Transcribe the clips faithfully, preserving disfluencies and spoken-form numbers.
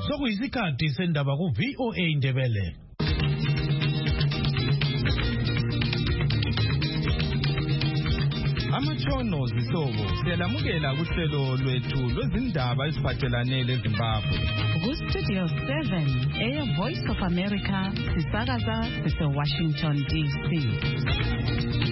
Sokuyisikhathi sendaba ku V O A Indebele. Amatshono zihlobo siyalamukela kuhlelo lwethu lwezindaba eziphathelane leZimbabwe. Ku Studio seven, Air Voice of America, sisakaza sise Washington D C.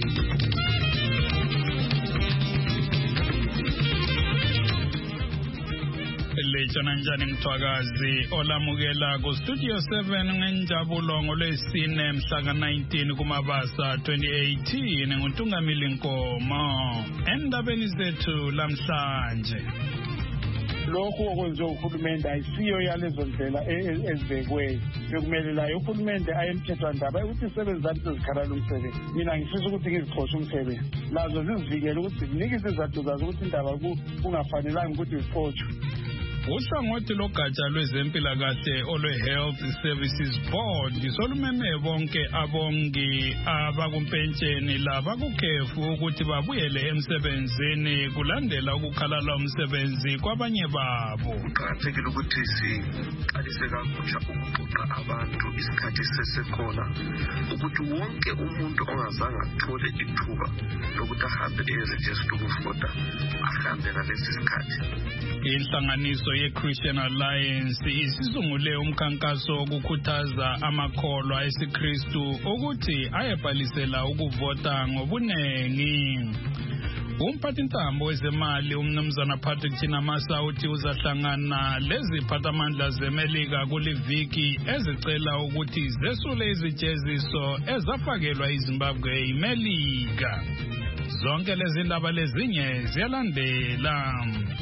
Lechana njani mthwakazi olamukela ku Studio seven ngenjabulo ngolwesine mhla nineteen kumabasa twenty eighteen nguNtungamili Nkomo endabeni zethu lamhlanje. Lokhu okwenziwa uhulumende ayisiyo yalezo ndlela ezibekwe bekumele la uhulumende ayemthethwandaba ukuthi isebenzani sezikhalala umsebenzi. Mina ngifisa ukuthi ngizixoxe umsebenzi lazo zizivikele ukuthi zinike izizathu zazo ukuthi indaba kungafanelanga ukuthi zixoxwe. Uhlangothi logatsha lwezempilakahle olwe-Health Services Board solumeme bonke abongi abakumpentsheni labakukhefu ukuthi babuyele emsebenzini kulandela ukukhalala umsebenzi kwabanye babo. Kuqakathekile ukuthi siqalise kamutsha ukuxoxa abantu isikhathi sesekhona ukuthi wonke umuntu ongazange athole ithuba lokuthi ahambe eyerejista ukuvota ahambe ngalesi sikhathi. Inhlanganiso ye-Christian Alliance isizungule umkhankaso wokukhuthaza amakholwa esiKristu ukuthi ayebhalisela ukuvota ngobunengi. Umphathintambo wezemali umnumzana Patrick Chinamasa uthi uzahlangana leziphathamandla zeMelika kuliviki ezicela ukuthi zesule izijeziso ezafakelwa iZimbabwe iMelika. Zonke lezi ndaba lezinye ziyalandela.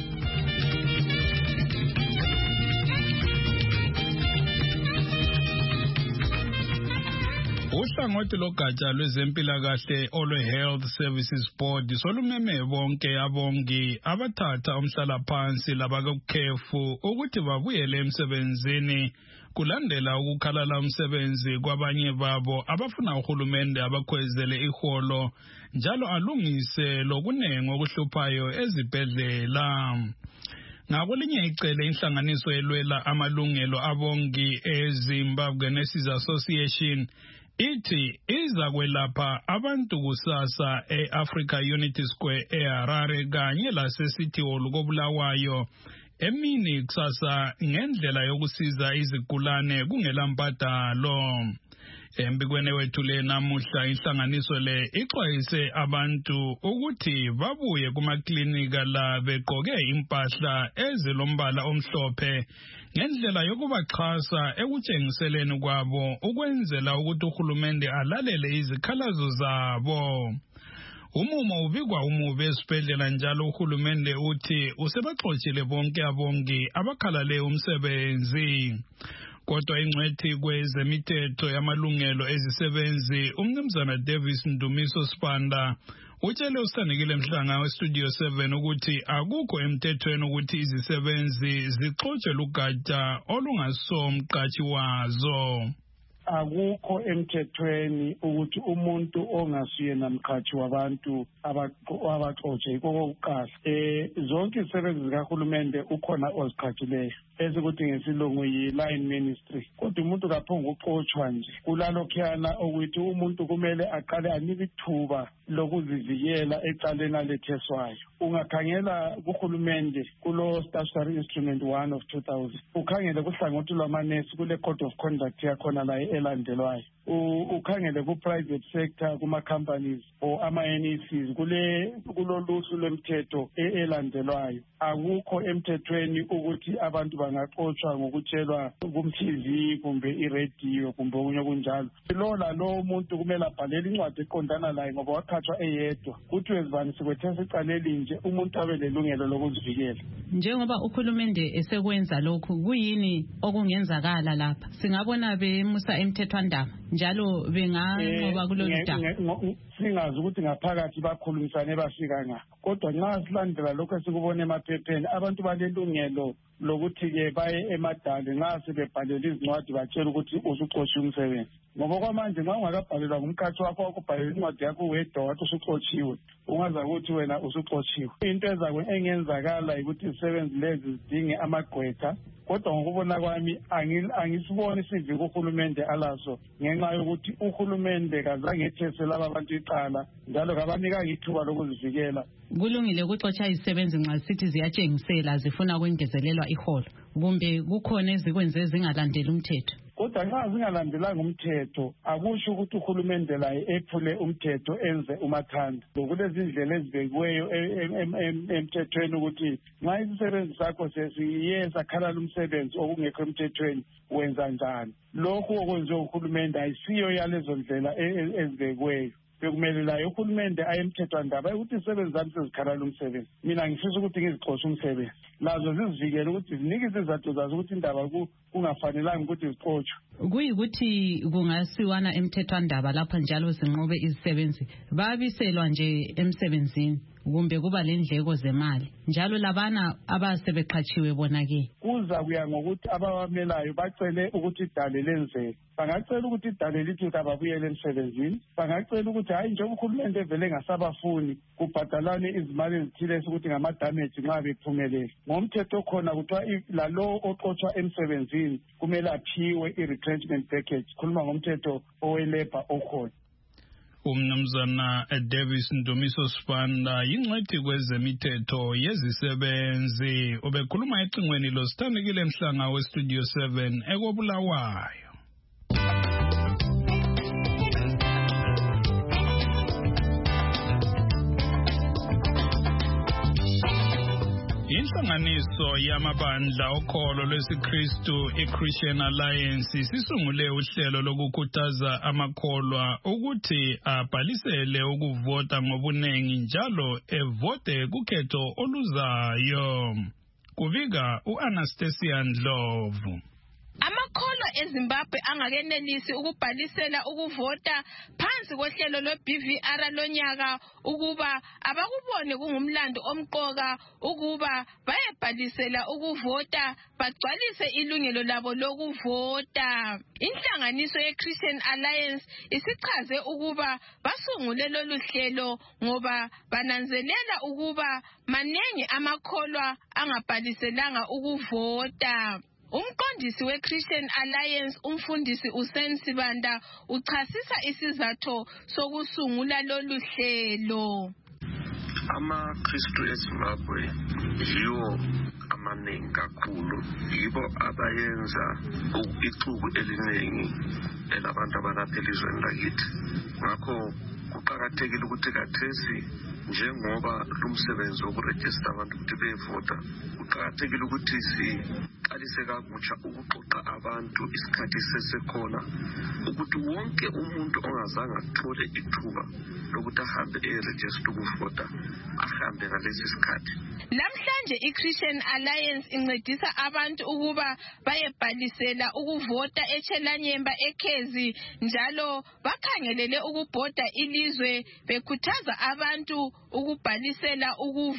Uhlangothi logatsha lwezempilakahle olwe-Health Services Board solumeme bonke abongi abathatha umhlalaphansi labakukhefu ukuthi babuyele emsebenzini kulandela ukukhalala umsebenzi kwabanye babo abafuna uhulumende abakhwezele iholo njalo alungise lokunengi okuhluphayo ezibhedlela. Ngakolinye icele inhlanganiso elwela amalungelo abongi eZimbabwe Nurses Association ithi iza kwelapha abantu kusasa e-Africa Unity Square eHarare kanye laseCity Hall koBulawayo emini kusasa ngendlela yokusiza izigulane kungelampatalo. Embikweni wethu le namuhla inhlanganiso le ixwayise abantu ukuthi babuye kumaklinika la begqoke impahla ezilombala omhlophe ngendlela yokubaxhasa ekutshengiseleni kwabo ukwenzela ukuthi uhulumende alalele izikhalazo zabo. Umumo ubikwa umubi esibhedlela njalo uhulumende uthi usebaxoxile bonke abongi abakhalale umsebenzi. Kodwa ingcwethi kwezemithetho yamalungelo ezisebenzi umnumzana Davis Ndumiso Spanda utshele uSithandekile Mhlanga weStudio seven ukuthi akukho emthethweni ukuthi izisebenzi zixotshe lugatsha olungasomqashi wazo. Akukho emthethweni ukuthi umuntu ongasuye namqhathi wabantu abaxotshe ikokuqala. Eh zonke izisebenzi zikahulumende ukhona oziqhathileyo esikuthi ngesilungu yi-line ministry. Kodwa umuntu kaphonga uxotshwa nje kulalokhuyana ukuthi umuntu kumele aqale anike ithuba lokuzivikela ecaleni aletheswayo. Ungakhangela kuhulumende kulo statutory instrument one of two thousand ukhangele kuhlangothi lwamanesi kule code of conduct yakhona la elandelwayo. Ukhangele ku-private sector kuma-companies or ama-N E Cs kule kuloluhlu lwemthetho elandelwayo. Akukho emthethweni ukuthi abantu bangaxotshwa ngokutshelwa kum-T V kumbe i-radio kumbe okunye kunjalo. Lo lalo umuntu kumele abhalele incwadi eqondana laye ngoba wakhathwa eyedwa. Kuthiwe zibani sikwethesa icaleli nje umuntu abe lelungelo lokuzivikela. Njengoba uhulumende esekwenza lokhu kuyini okungenzakala lapha? Singabona bemusa emthethwandaba njalo benganqoba kulolu daba. Singazi ukuthi ngaphakathi bakhulumisane bafika nga. Kodwa nxa silandela lokho esikubona emaphepheni abantu balelungelo lokuthi ke baye emadale nxa sebebhalela izincwadi batshela ukuthi usuxotshe umsebenzi. ngoba kwamanje nxa ungakabhalelwa ngumkhathi wakho wakubhalela incwadi yakho wedwa wathi usuxotshiwe ungaza ukuthi wena usuxotshiwe. Into ezakwe engenzakala ukuthi izisebenzi lezi zidinge amagqwetha, kodwa ngokubona kwami angisiboni isiviko uhulumende alaso ngenxa yokuthi uhulumende kazange ethese laba abantu iqala njalo kabanikanga ithuba lokuzivikela. Kulungile ukuxotsha izisebenzi nxa sithi ziyatshengisela zifuna ukwengezelelwa iholo, kumbe kukhona ezikwenze zingalandeli umthetho? Kodwa nxa zingalandelanga umthetho akusho ukuthi uhulumende laye ephule umthetho enze umathanda. Kulezi ndlela ezibekiweyo emthethweni ukuthi nxa isisebenzi sakho sesiye sakhalala umsebenzi okungekho emthethweni wenza njani. Lokhu okwenziwe uhulumende ayisiyo yalezo ndlela ezibekiweyo. Bekumele la uhulumende ayemthethwandaba ukuthi izisebenzi zami sezikhalala umsebenzi. Mina ngifisa ukuthi ngizixoshe umsebenzi. Lazo zizivikele ukuthi zinike izizathu zazo ukuthi indaba kungafanelanga ukuthi zixotshwe. Kuyikuthi kungasiwana emthethwandaba lapha njalo zinqobe izisebenzi babiselwa nje emsebenzini kumbe kuba lendleko zemali njalo labana abasebeqhatshiwe bona ke kuza kuya ngokuthi abawamelayo bacele ukuthi idale lenzeke. Bangacela ukuthi idale lithi ababuyele emsebenzini, bangacela ukuthi hayi njengoba uhulumende vele ngasabafuni kubhadalane izimali ezithile ukuthi ngama-damage nxa bephumelele. Ngomthetho khona kuthiwa lalo oxotshwa emsebenzini kumele aphiwe i-retrenchment package, khuluma ngomthetho owelebha okhona. Umnumzana Davis Ndumiso Sibanda yingcwethi kwezemithetho yezisebenzi ubekhuluma ecingweni losithandekile Mhlanga weStudio seven ekobulawayo. Inhlanganiso yamabandla okholo lwesiKristu iChristian Alliance sisungule uhlelo lokukhuthaza amakholwa ukuthi abhalisele ukuvota ngobunengi njalo evote kukhetho oluzayo. Kuvika uAnastasia Ndlovu. Amakholwa eZimbabwe angakenelisi ukubhalisela ukuvota phansi kohlelo lwe-B V R lonyaka ukuba abakubone kungumlando omqoka ukuba bayebhalisela ukuvota bagcwalise ilungelo labo lokuvota. Inhlanganiso ye-Christian Alliance isichaze ukuba basungule lolu hlelo ngoba bananzelela ukuba manengi amakholwa angabhaliselanga ukuvota. Umqondisi we-Christian Alliance umfundisi uSen Sibanda uchasisa isizathu sokusungula lolu hlelo. AmaKristu eZimbabwe yiwo amaningi kakhulu, yibo abayenza ixuku eliningi elabantu abalapha elizweni lakithi. Ngakho kuqakathekile ukuthi kathesi njengoba lumsebenzi wokurejista abantu ukuthi bevota kuqakathekile ukuthi siqalise kabutsha ukuxoxa abantu isikhathi sesekhona ukuthi wonke umuntu ongazange athole ithuba lokuthi ahambe erejista ukuvota ahambe ngalesi sikhathi. Namhlanje iChristian Alliance incedisa abantu ukuba bayebhalisela ukuvota eChelanyemba eKhezi njalo bakhangelele ukubhoda ilizwe bekhuthaza abantu ukubhalisela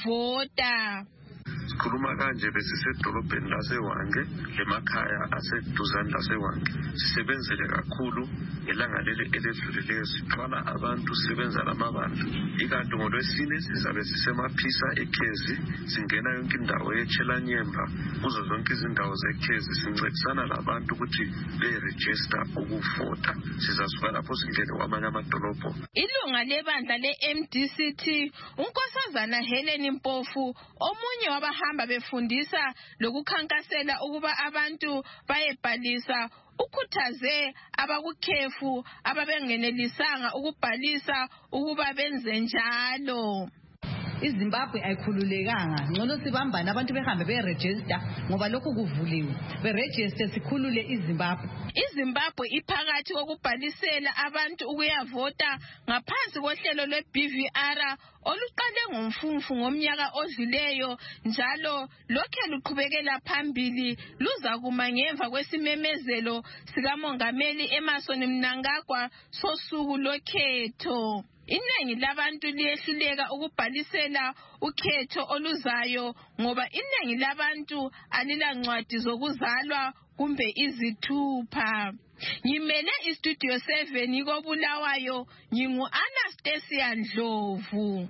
ukuvota. Sikhuluma kanje besisedolobheni laseWange lemakhaya aseduzane laseWange. Sisebenzele kakhulu ngelanga leli eledlulileyo sithwala abantu sisebenza lamabandla. Ikanti ngolwesine sizabe sisemaphisa eKhezi singena yonke indawo yeChelanyemba kuzo zonke izindawo zeKhezi sincedisana labantu ukuthi beregister ukuvota. Sizasuka lapho singene kwamanye amadolobho. Ilunga lebandla le-M D C T unkosazana Helen Mpofu omunye waba hamba befundisa lokukhankasela ukuba abantu bayebhalisa ukhuthaze abakukhefu ababengenelisanga ukubhalisa ukuba benze njalo. iZimbabwe ayikhululekanga ngcono sibambane abantu behambe beregister ngoba lokhu kuvuliwe beregister sikhulule iZimbabwe. iZimbabwe iphakathi kokubhalisela abantu ukuyavota ngaphansi kohlelo lwe-B V R oluqale ngomfumfu ngomnyaka odluleyo njalo lokhe luqhubekela phambili luzakuma ngemva kwesimemezelo sikamongameli Emmerson Mnangagwa sosuku lokhetho. Iningi labantu liyehluleka ukubhalisela ukhetho oluzayo ngoba iningi labantu alilancwadi zokuzalwa kumbe izithupha. Ngimele istudio seven koBulawayo, ngingu Anastasia Ndlovu.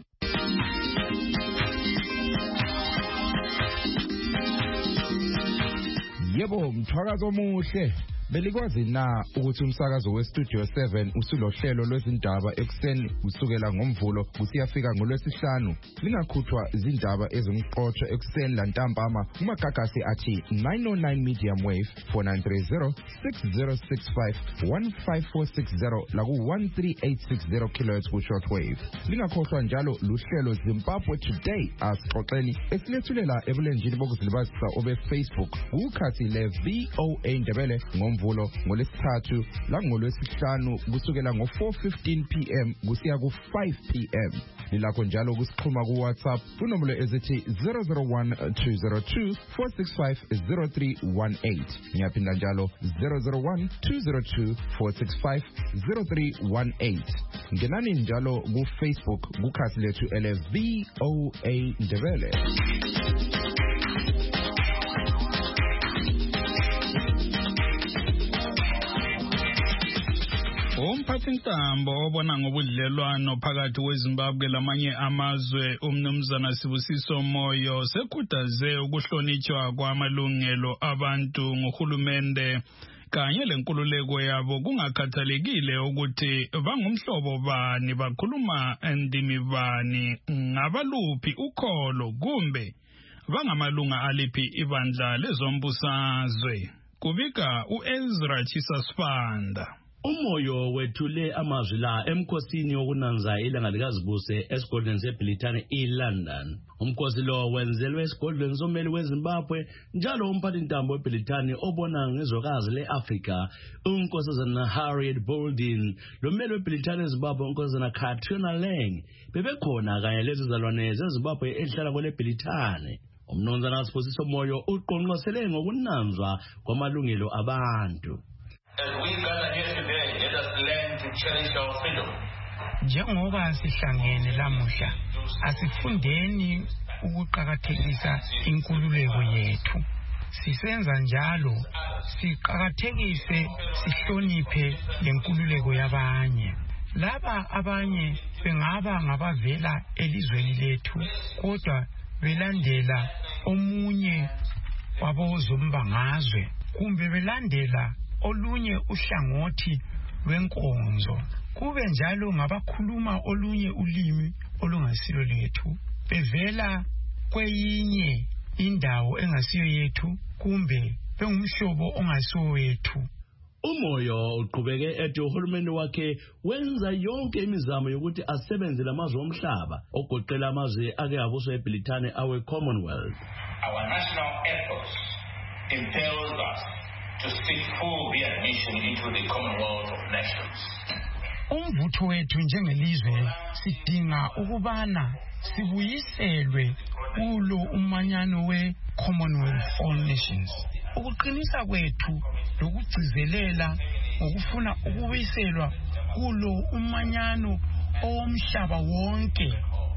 Yebo, mthwakazo omuhle. Belikwazi na ukuthi umsakazo weStudio seven usulohlelo lwezindaba ekseni kusukela ngomvulo kusiyafika ngolwesihlanu. Lingakhuthwa izindaba ezomqotho ekseni lantambama kumagagasi athi nine oh nine medium wave four nine three zero six zero six five one five four six zero laku one three eight six zero kilohertz ku shortwave. Lingakhohlwa njalo luhlelo Zimbabwe Today asixoxeni esilethulela ebulenjini bokuzilibazisa obe Facebook ukhathi le V O A Ndebele ngom vulo ngolesithathu la ngolwesihlanu kusukela ngo four fifteen p m kusiya ku five p m Lilakho njalo kusixhuma ku WhatsApp kunombolo ezithi zero zero one two zero two four six five zero three one eight. Ngiyaphinda njalo zero zero one two zero two four six five zero three one eight. Ngenani njalo ku Facebook kukhasi lethu ele V O A Ndebele. Umphathintambo obona ngobudlelwano phakathi kweZimbabwe lamanye amazwe umnumzana Sibusiso Moyo sekhuthaze ukuhlonitshwa kwamalungelo abantu ngohulumende kanye lenkululeko yabo kungakhathalekile ukuthi bangumhlobo bani bakhuluma endimi bani ngabaluphi ukholo kumbe bangamalunga aliphi ibandla lezombusazwe. Kubika uEzra Chisasfanda. Umoyo wethule amazwi la emkhosini wokunanza ilanga likazibuse esigodlweni seBrithani eLondon. Umkhosi lo wenzelwe esigodlweni someli weZimbabwe njalo umphathintambo weBrithani obona ngezokazi leAfrika unkosazana Harriet Bolden lomeli weBrithani eZimbabwe unkosazana Katrina Lang bebekhona kanye lezizalwane zeZimbabwe ezihlala kwele Brithani. Umnumzana Sibusiso Moyo uqonqosele ngokunanzwa kwamalungelo abantu. As we gather here today, let us learn to cherish our freedom. Njengoba sihlangene lamuhla, asifundeni ukuqakathekisa inkululeko yethu. Sisenza njalo, siqakathekise sihloniphe lenkululeko yabanye. Laba abanye bengaba ngabavela elizweni lethu, kodwa belandela omunye wabozombangazwe, kumbe belandela olunye uhlangothi lwenkonzo, kube njalo ngabakhuluma olunye ulimi olungasilo lethu, bevela kweyinye indawo engasiyo yethu kumbe bengumhlobo ongasiwo wethu. Umoyo uqhubeke ethi uhulumeni wakhe wenza yonke imizamo yokuthi asebenze lamazwe omhlaba ogoqela amazwe ake abuswa eBrithani awe Commonwealth. Our national ethos impels us to seek full readmission into the Commonwealth of Nations. Umvutho wethu njengelizwe sidinga ukubana sibuyiselwe kulo umanyano we Commonwealth of Nations. Ukuqinisa kwethu lokugcizelela ngokufuna ukubuyiselwa kulo umanyano omhlaba wonke.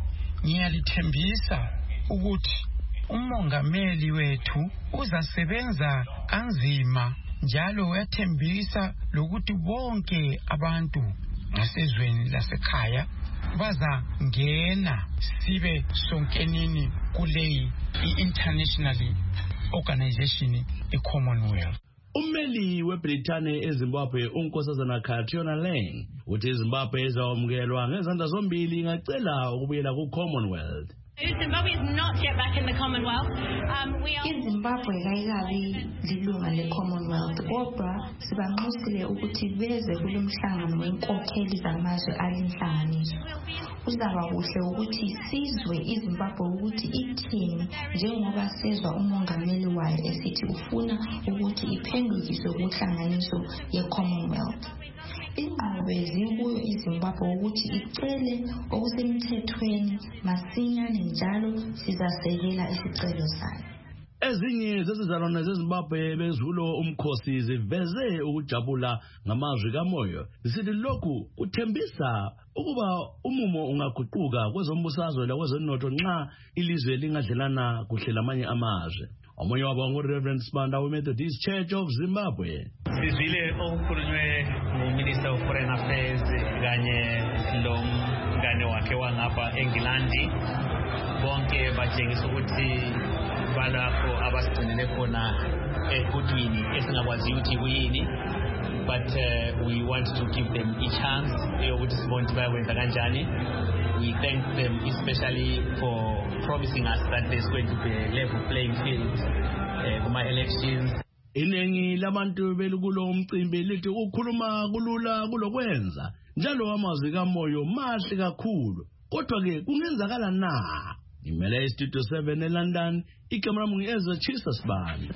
Ngiyalithembisa ukuthi umongameli wethu uzasebenza kanzima njalo uyathembisa lokuthi bonke abantu ngasezweni lasekhaya baza ngena sibe sonkenini kuleyi i-international organization i-Commonwealth. Ummeli weBrithani eZimbabwe unkosazana Katrina Lang uthi iZimbabwe izawamkelwa ngezandla zombili ingacela ukubuyela ku-Commonwealth. Zimbabwe is not yet back in the Commonwealth. Um, we are iZimbabwe kayikabi lilunga le-Commonwealth, kodwa sibanxusile ukuthi beze kulomhlangano wenkokheli zamazwe alinhlanganiso. Kuzaba kuhle ukuthi sizwe iZimbabwe ukuthi ithini njengoba sezwa umongameli wayo esithi ufuna ukuthi iphendukiswe kunhlanganiso ye-Commonwealth. Inqobe zikuyo iZimbabwe ukuthi icele okusemthethweni masinyane njalo sizasekela isicelo sayo. Ezinye zezizalwane zeZimbabwe bezulo umkhosi ziveze ukujabula ngamazwi kaMoyo. Zisithi lokhu kuthembisa ukuba umumo ungaguquka kwezombusazwe lakwezonotho nxa ilizwe lingadlelana kuhle lamanye amazwe. omunye wabo nguReverend Sibanda we-Methodist Church of Zimbabwe. Sizwile okukhulunywe nguMinister of Foreign Affairs kanye lomngane wakhe wangapha eNgilandi. Bonke batshengisa ukuthi balapho abasigcinele khona ehudwini esingakwazi ukuthi kuyini. But uh, we want to give them a chance yokuthi sibone ukuthi bayakwenza kanjani. We thank them especially for promising us that there's going to be a level playing field uh, kuma elections. Iningi labantu belikulo umcimbi lithi ukukhuluma kulula kulokwenza njalo amazwi kaMoyo mahle kakhulu kodwa ke kungenzakala na. Imele Studio seven eLondon, ikamera mungi Ezra Chisa Sibanda.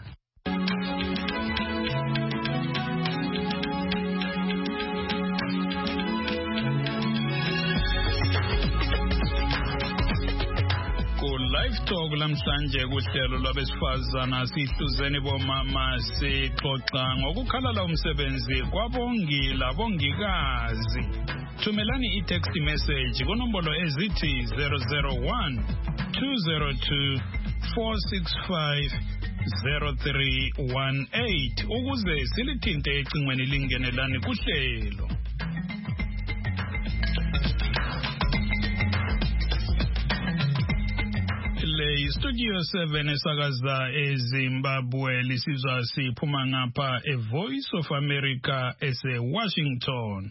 Live Talk lamhlanje kuhlelo lwabesifazana sihluzeni bomama sixoxa ngokukhalala umsebenzi kwabongila bongikazi. Thumelani i-text message kunombolo ezithi zero zero one two zero two four six five zero three one eight ukuze silithinte ecingweni lingenelani kuhlelo. Le Studio seven esakaza eZimbabwe lisizwa siphuma ngapha e Voice of America ese Washington.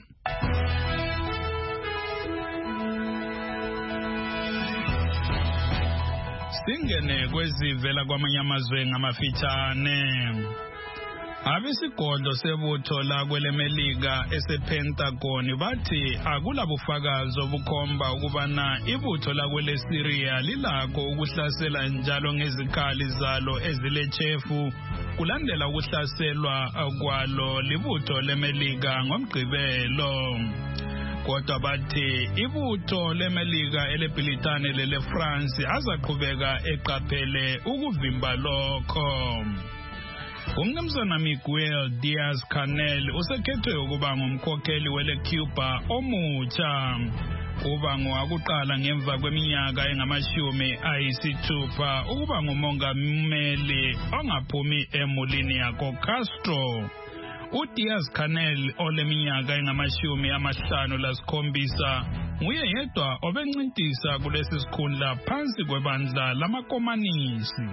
Singene kwezivela kwamanye amazwe ngamafitshane. Abesigodlo sebutho la kwelemelika esePentagon bathi akulabufakazi obukhomba ukubana ibutho la kwele Syria lilakho ukuhlasela njalo ngezikhali zalo ezilechefu kulandela ukuhlaselwa kwalo libutho lemelika ngomgqibelo. Kodwa bathi ibutho lemelika eleBritane lele France azaqhubeka eqaphele ukuvimba lokho. Umnumzana Miguel Diaz-Canel usekhethwe ukuba ngumkhokheli wele Cuba omutsha. Uba ngowakuqala ngemva kweminyaka engamashumi ayisithupha ukuba ngumongameli ongaphumi emulini yakho Castro. uDiaz-Canel oleminyaka engamashumi amahlanu lasikhombisa nguye yedwa obencintisa kulesi sikhundla phansi kwebandla lamakomanisi.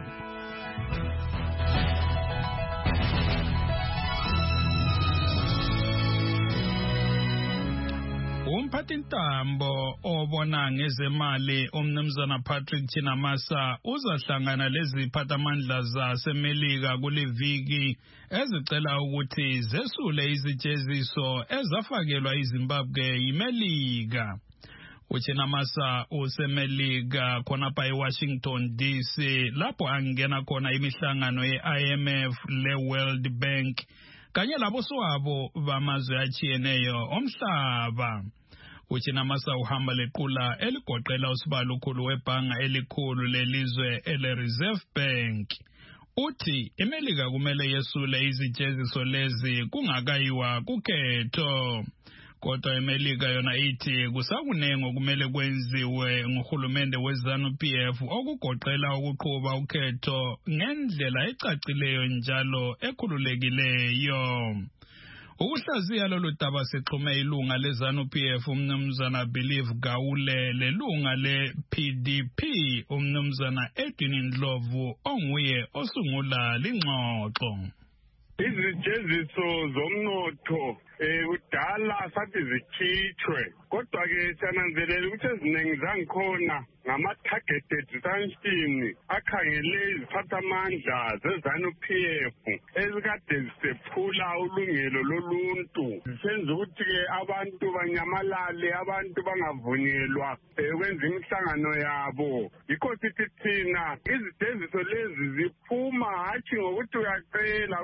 Umphathintambo obona ngezemali umnumzana Patrick Chinamasa uzahlangana leziphathamandla zaseMelika kuleviki ezicela ukuthi zesule izijeziso ezafakelwa iZimbabwe yiMelika. uChinamasa useMelika khonapha eWashington D C lapho angena khona imihlangano ye-I M F le-World Bank kanye laboswabo bamazwe achiyeneyo omhlaba. uChinamasa uhamba lequla eligoqela usibalo khulu webhanga elikhulu lelizwe ele-Reserve Bank. Uthi iMelika kumele yesule izijeziso lezi kungakayiwa kukhetho. Kodwa iMelika yona ithi kusakunengo kumele kwenziwe nguhulumende weZanu P F okugoqela ukuqhuba ukhetho ngendlela ecacileyo njalo ekhululekileyo. Ukuhlaziya lolu daba sexhume ilunga leZanu P F umnumzana Believe Gawule lelunga le-P D P umnumzana Edwin Ndlovu onguye osungula lingxoxo. Izijeziso zomnotho eh udala sathi zikhithwe kodwa ke siyananzelela ukuthi eziningi zangikhona ngama targeted sanction akhangele iziphathamandla zeZanu P F ezikade zisephula ulungelo loluntu senza ukuthi ke abantu banyamalale abantu bangavunyelwa ukwenza imihlangano yabo. Yikho sithi thina izijeziso lezi ziphuma hathi ngokuthi uyacela kodwa ke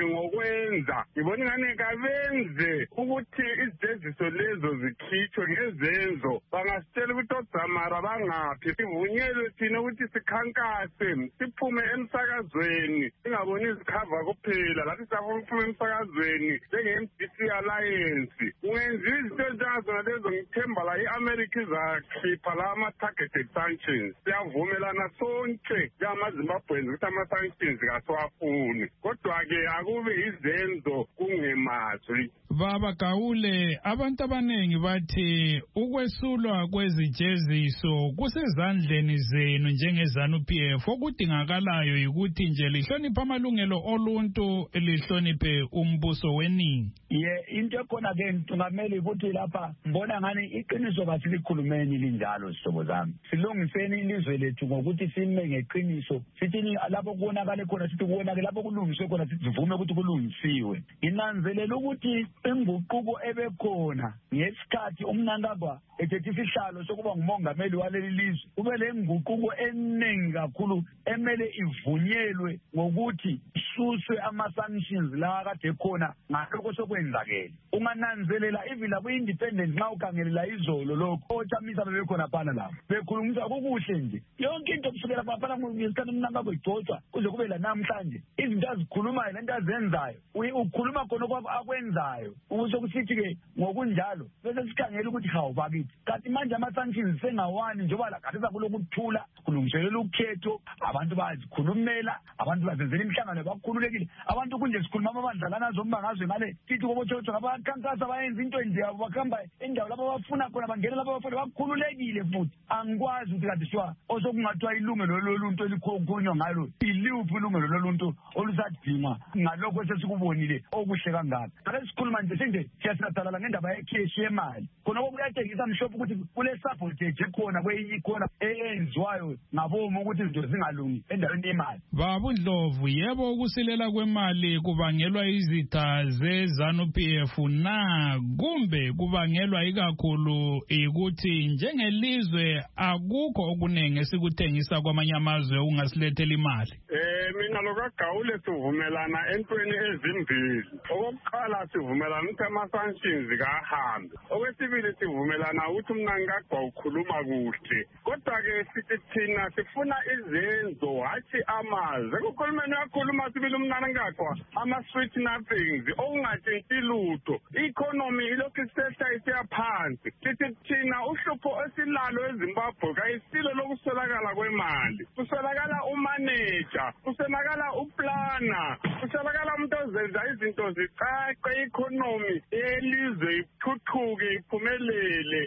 kanti ngokwenza ngibona ingane kabenze ukuthi izeziso lezo zikhitshwe ngezenzo bangasitshela ukuthi odzamara bangaphi sivunyelwe thina ukuthi sikhankase siphume emsakazweni singaboni izikhava kuphela lathi siyafuna ukuphume emsakazweni njenge-M D C Alliance ungenziwa izinto ezinjengazona lezo ngithemba la i-America izakhipha la ama-targeted sanctions siyavumelana sonke njengamazimbabweans ukuthi ama-sanctions kasiwafuni kodwa-ke akube izenzo kungemazwi. Baba Gaule, abantu abaningi bathi ukwesulwa kwezijeziso kusezandleni zenu njenge-ZANU P F okudingakalayo ukuthi nje lihloniphe amalungelo oluntu lihloniphe umbuso weningi. Ye into ekhona ke ntungameli ukuthi lapha mbona ngani iqiniso kasilikhulumeni linjalo sihlobo zami. Silungiseni ilizwe lethu ngokuthi sime ngeqiniso. Sithi lapho kubonakala khona sithi kubonakala lapho kulungiswe khona sithi sivume ukuthi kulungisiwe. Inanzelela ukuthi inguquko ebekhona ngesikhathi umnankagwa ethethe isihlalo sokuba ngumongameli waleli lizwe kube le nguquko eningi kakhulu emele ivunyelwe ngokuthi isuswe ama-sanctions la kade khona ngalokho sokwenzakele. Ungananzelela ivila ku-independent nxa ukhangelela izolo lokho ochamisa bebekhona phana lapho bekhulumisa kukuhle nje yonke into kusukela phana ngesikhathi umnankagwa igcotshwa kuze kube la namhlanje izinto azikhulumayo lento azenzayo ukhuluma khona akwenzayo ukuze kusithi-ke ngokunjalo bese sikhangela ukuthi hawu bakithi kanti manje ama-sanctions sengawani njengoba lakhathisa kulokuthula kulungiselela ukhetho abantu bazikhulumela abantu bazenzela imihlangano bakhululekile abantu kunje sikhuluma amabandlalana azombangazwe ngale sithi kobotshotsho abakhankasa bayenza into enje yabo bakhamba endawo lapho abafuna khona bangena lapho abafuna bakhululekile futhi angikwazi ukuthi kanti siwa osokungathiwa ilungelo loluntu elikhulunywa ngalo iliphi ilungelo loluntu olusadingwa ngalokho esesikubonile okuhle kangaka ake sikhuluma nje sinje siyasadalala ngendaba yekheshi yemali khona kokuyatshengisa mhlophe ukuthi kule sabotage khona kweyikhona eyenziwayo ngabomo ukuthi izinto zingalungi endaweni yemali. Baba uNdlovu, yebo ukusilela kwemali kubangelwa izitha ze-ZANU P F na kumbe kubangelwa ikakhulu ukuthi njengelizwe akukho okuningi esikuthengisa kwamanye amazwe ungasilethela imali? Eh mina lokaGaule sivumelana entweni ezimbili. Okokuqala sivumelana ukuthi ama-sanctions kahambe. Okwesibili sivumelana ukuthi umnankagwa ukhuluma kuhle. Kodwa-ke sithi thina sifuna izenzo hathi amazwi. Ekukhulumeni uyakhuluma sibili umnankagwa ama-sweet nothings okungatshintshi lutho. I-economy ilokhu isehla isiya phansi. Sithi thina uhlupho esilalo eZimbabwe kayisilo lokuswelakala kwemali. Kuswelakala umanager, kuswelakala uplana, kuswelakala umuntu ozenza izinto zicace i-economy yelizwe ithuthuke iphumelele.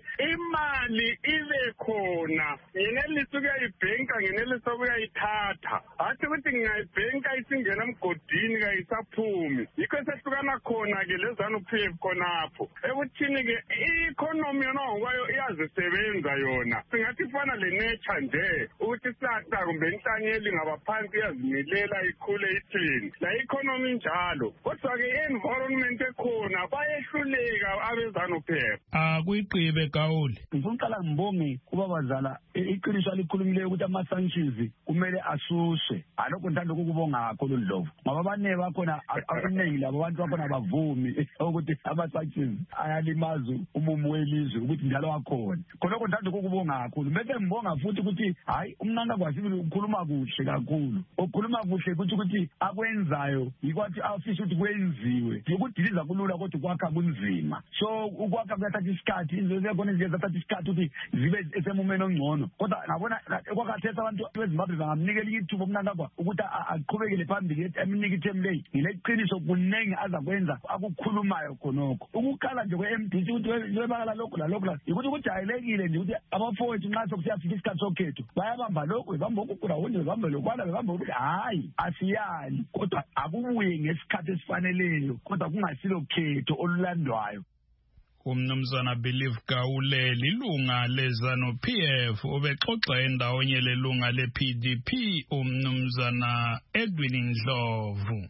Imali ibe khona. Ngenelisa ukuyayibhenka ngenelisa ukuyayithatha. Hathi ukuthi ngingayibhenka isingena emgodini kayisaphumi. Yikho sehlukana khona-ke le-ZANU P F khonapho. Ekuthini-ke i-economy yona ngokwayo iyazisebenza yona. Singathi ifana le-nature nje ukuthi isahla kumbe inhlanyeli ngabaphansi iyazimilela ikhule ithini. La economy njalo. Kodwa-ke i-environment ekhona bayehluleka abe-ZANU P F. Akuyigqibe Gaule. Ngifuna uqala ngibonge kubabazala iqiniso alikhulumileyo ukuthi ama-sanctions kumele asuswe. Alokho ngithanda ukukubonga kakhulu Ndlovu. Ngoba abaningi bakhona abaningi labo abantu bakhona bavumi ukuthi ama-sanctions ayalimaza umumo welizwe ukuthi njalo akhona. Khonokho ngithanda ukukubonga kakhulu. Bese ngibonga futhi ukuthi hayi umnankagwa sibili ukhuluma kuhle kakhulu. Ukhuluma kuhle ukuthi ukuthi akwenzayo yikwathi afisa ukuthi kwenziwe. Ukudiliza kulula kodwa ukwakha kunzima. So ukwakha kuyathatha isikhathi izinto zekhona ziyathatha isikhathi ukuthi zibe esemumeni ongcono. Kodwa ngabona kwakhathesa abantu beZimbabwe bangamnikela ithuba umnankagwa ukuthi aqhubekele phambili eminike ithembu ngileqiniso kunengi azakwenza akukhulumayo khonokho. Ukukhala nje kwe-M D C ukuthi webakala lokhu lalokhu ukuthi kujayelekile nje ukuthi abafowethu nxa sokusiyafika isikhathi sokhetho bayabamba lokhu bebamba okukurawundi bebamba lokwana bebamba ukuthi hayi asiyali kodwa akubuye ngesikhathi esifaneleyo kodwa kungasilo khetho olulandwayo. Umnumzana Believe Gaule lilunga le-ZANU P F ubexoxa endawonye lelunga le-P D P umnumzana Edwin Ndlovu.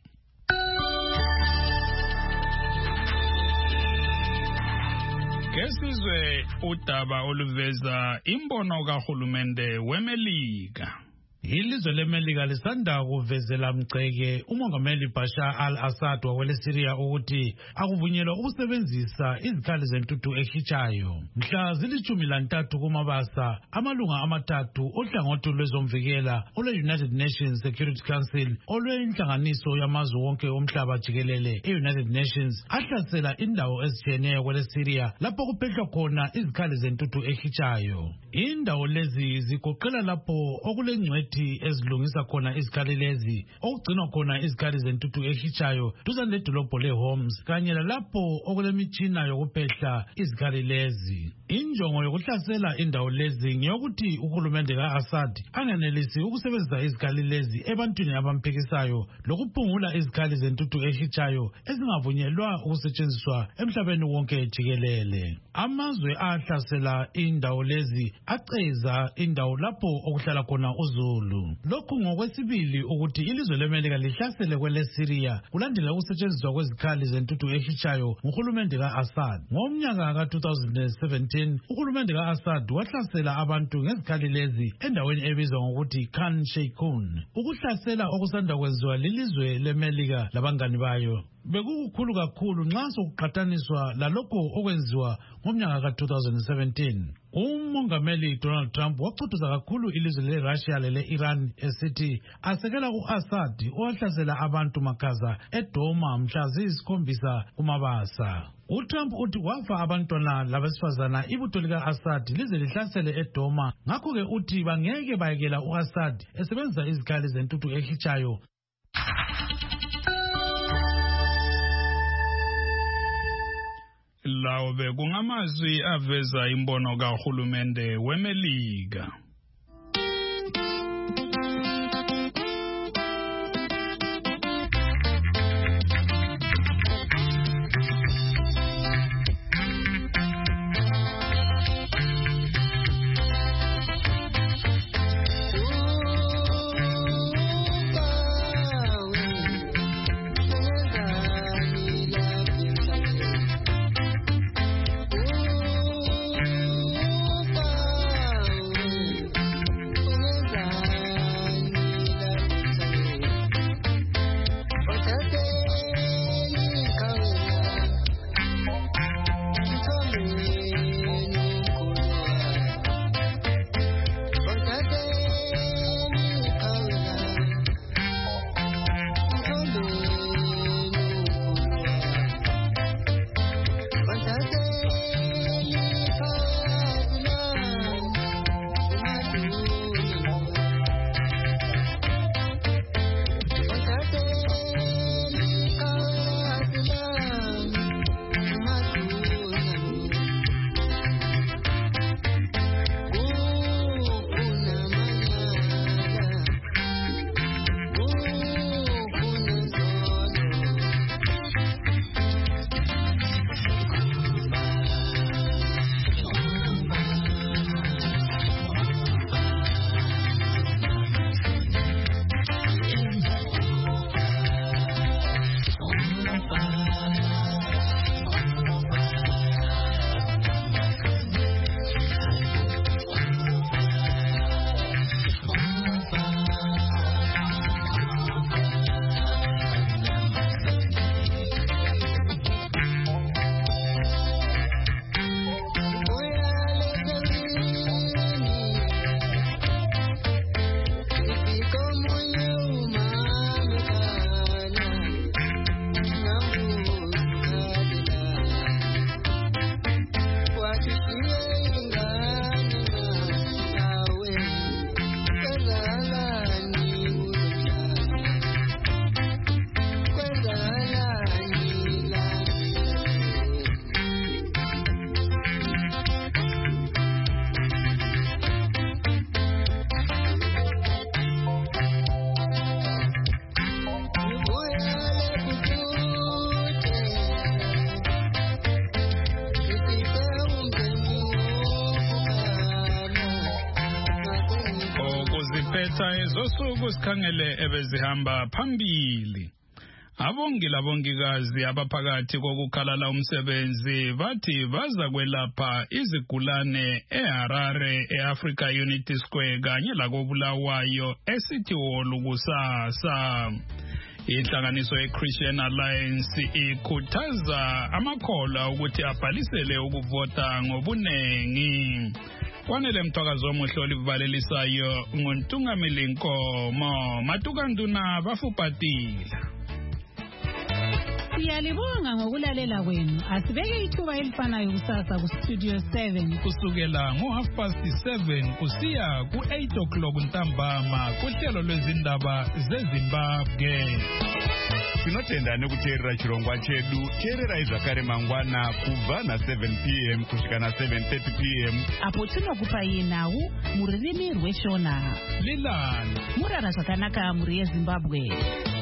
Ngesizwe udaba oluveza imbono kahulumende weMelika. Ilizwe leMelika lisanda kuvezela mgceke umongameli Bashar al-Assad wakwele Syria ukuthi akuvunyelwa ukusebenzisa izikhali zentuthu ehichayo. Mhla zilithumi lantathu kumabasa amalunga amathathu ohlangothi lwezomvikela olwe-United Nations Security Council olweinhlanganiso yamazwe wonke omhlaba jikelele e-United Nations ahlasela indawo ezitshiyeneyo kwele Syria lapho kuphehlwa khona izikhali zentuthu ehichayo. Indawo lezi zigoqela lapho okulengcwethi ezilungisa khona izikhali lezi okugcinwa khona izikhali zentuthu ehichayo duzane ledolobho leHoms kanye lalapho okulemitshina yokuphehla izikhali lezi. Injongo yokuhlasela indawo lezi ngeyokuthi uhulumende ka-Assad angenelisi ukusebenzisa izikhali lezi ebantwini abamphikisayo lokuphungula izikhali zentuthu ehichayo ezingavunyelwa ukusetshenziswa emhlabeni wonke jikelele. Amazwe ahlasela indawo lezi aceza indawo lapho okuhlala khona uZulu. Lokhu ngokwesibili ukuthi ilizwe leMelika lihlasele kwele Syria kulandela ukusetshenziswa kwezikhali zentuthu ehichayo nguhulumende ka-Assad. Ngomnyaka ka-two thousand seventeen uhulumende ka-Assad wahlasela abantu ngezikhali lezi endaweni ebizwa ngokuthi Khan Sheikhoun. Ukuhlasela okusanda kwenziwa lilizwe leMelika labangani bayo bekukhulu kakhulu nxa sokuqhathaniswa lalokho okwenziwa ngomnyaka ka-two thousand seventeen. Umongameli Donald Trump wachothoza kakhulu ilizwe le-Russia lele-Iran esithi asekela u-Assad owahlasela abantu makhaza eDoma mhla ziyisikhombisa kumabasa. UTrump uthi wafa abantwana labesifazana ibutho lika-Assad lize lihlasele eDoma, ngakho-ke uthi bangeke bayekela u-Assad esebenzisa izikhali zentuthu ehichayo. Lawo bekungamazwi aveza imbono kahulumende weMelika. Zosuku sikhangele ebezihamba phambili. Abongi labongikazi abaphakathi kokukhalala umsebenzi bathi baza kwelapha izigulane eHarare eAfrica Unity Square kanye lakobulawayo eCity Hall kusasa. Inhlanganiso ye-Christian Alliance ikhuthaza amakholwa ukuthi abhalisele ukuvota ngobunengi. Kwanele mthwakazo omuhle olivalelisayo ngontungameli Nkomo Matukanduna bafupatila. Siyalibonga ngokulalela kwenu. Asibeke ithuba elifanayo kusasa ku Studio seven kusukela ngo half past seven kusiya ku eight o'clock ntambama kuhlelo lwezindaba zeZimbabwe. Tinotenda nekuteerera chirongwa chedu. Teerera izvakare mangwana kubva na seven p m kusvika na seven thirty p m apo tinokupai nhau muririmi rweshona. Lilani murara zvakanaka muri yeZimbabwe.